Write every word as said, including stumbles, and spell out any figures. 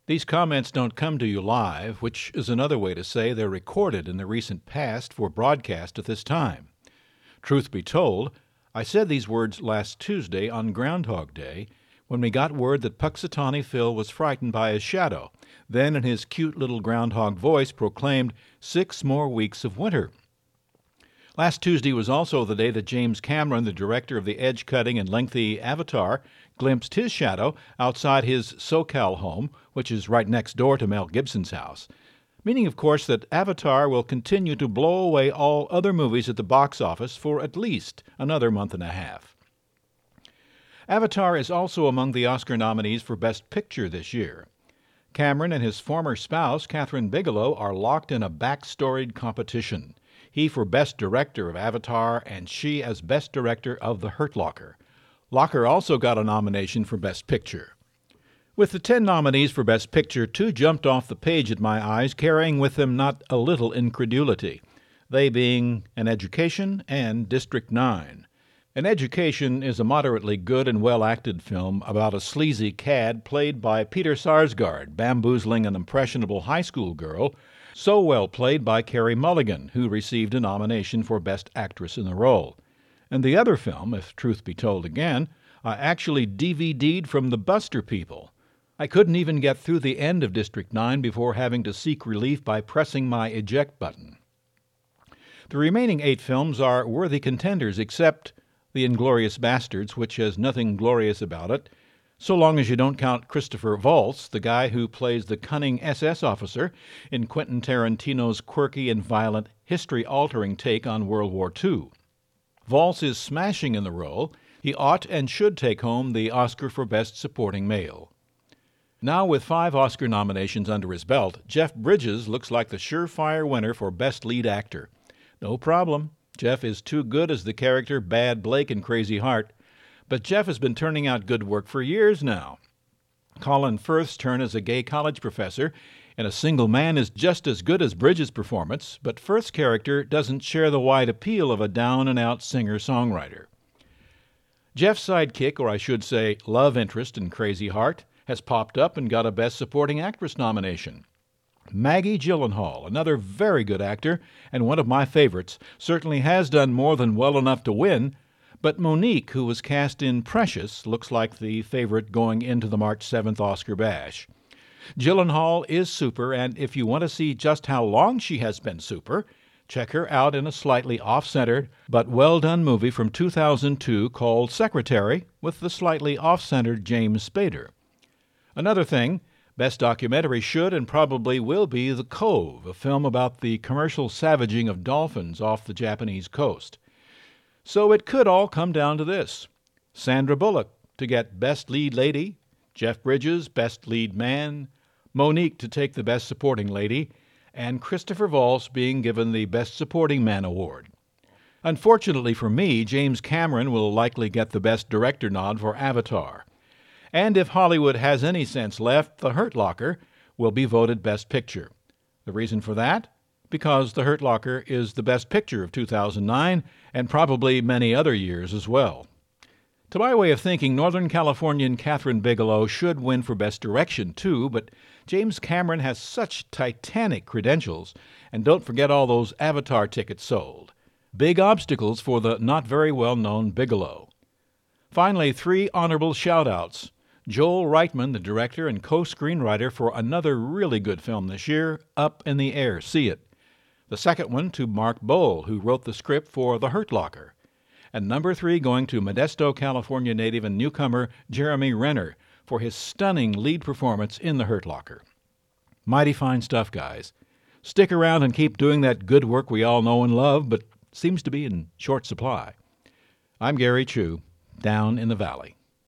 These comments don't come to you live, which is another way to say they're recorded in the recent past for broadcast at this time. Truth be told, I said these words last Tuesday on Groundhog Day when we got word that Puxatawny Phil was frightened by his shadow, then in his cute little groundhog voice proclaimed six more weeks of winter. Last Tuesday was also the day that James Cameron, the director of the edge-cutting and lengthy Avatar, glimpsed his shadow outside his SoCal home, which is right next door to Mel Gibson's house. Meaning, of course, that Avatar will continue to blow away all other movies at the box office for at least another month and a half. Avatar is also among the Oscar nominees for Best Picture this year. Cameron and his former spouse, Kathryn Bigelow, are locked in a back-storied competition. He for Best Director of Avatar, and she as Best Director of The Hurt Locker. Locker also got a nomination for Best Picture. With the ten nominees for Best Picture, two jumped off the page at my eyes, carrying with them not a little incredulity, they being An Education and District nine. An Education is a moderately good and well-acted film about a sleazy cad played by Peter Sarsgaard, bamboozling an impressionable high school girl, so well played by Carey Mulligan, who received a nomination for Best Actress in the role. And the other film, if truth be told again, I actually D V D'd from the Buster people. I couldn't even get through the end of District nine before having to seek relief by pressing my eject button. The remaining eight films are worthy contenders except The Inglourious Basterds, which has nothing glorious about it, so long as you don't count Christopher Waltz, the guy who plays the cunning S S officer in Quentin Tarantino's quirky and violent, history-altering take on World War Two. Waltz is smashing in the role. He ought and should take home the Oscar for Best Supporting Male. Now with five Oscar nominations under his belt, Jeff Bridges looks like the surefire winner for Best Lead Actor. No problem. Jeff is too good as the character Bad Blake in Crazy Heart. But Jeff has been turning out good work for years now. Colin Firth's turn as a gay college professor in A Single Man is just as good as Bridges' performance, but Firth's character doesn't share the wide appeal of a down-and-out singer-songwriter. Jeff's sidekick, or I should say love interest in Crazy Heart, has popped up and got a Best Supporting Actress nomination. Maggie Gyllenhaal, another very good actor and one of my favorites, certainly has done more than well enough to win, but Monique, who was cast in Precious, looks like the favorite going into the March seventh Oscar bash. Gyllenhaal is super, and if you want to see just how long she has been super, check her out in a slightly off-centered but well-done movie from two thousand two called Secretary with the slightly off-centered James Spader. Another thing, Best Documentary should and probably will be The Cove, a film about the commercial savaging of dolphins off the Japanese coast. So it could all come down to this. Sandra Bullock to get Best Lead Lady, Jeff Bridges Best Lead Man, Monique to take the Best Supporting Lady, and Christopher Waltz being given the Best Supporting Man award. Unfortunately for me, James Cameron will likely get the Best Director nod for Avatar. And if Hollywood has any sense left, The Hurt Locker will be voted Best Picture. The reason for that? Because The Hurt Locker is the best picture of two thousand nine and probably many other years as well. To my way of thinking, Northern Californian Kathryn Bigelow should win for Best Direction too, but James Cameron has such titanic credentials, and don't forget all those Avatar tickets sold. Big obstacles for the not very well-known Bigelow. Finally, three honorable shout-outs. Joel Reitman, the director and co-screenwriter for another really good film this year, Up in the Air, See It. The second one to Mark Boal, who wrote the script for The Hurt Locker. And number three going to Modesto, California native and newcomer Jeremy Renner for his stunning lead performance in The Hurt Locker. Mighty fine stuff, guys. Stick around and keep doing that good work we all know and love, but seems to be in short supply. I'm Gary Chu, down in the valley.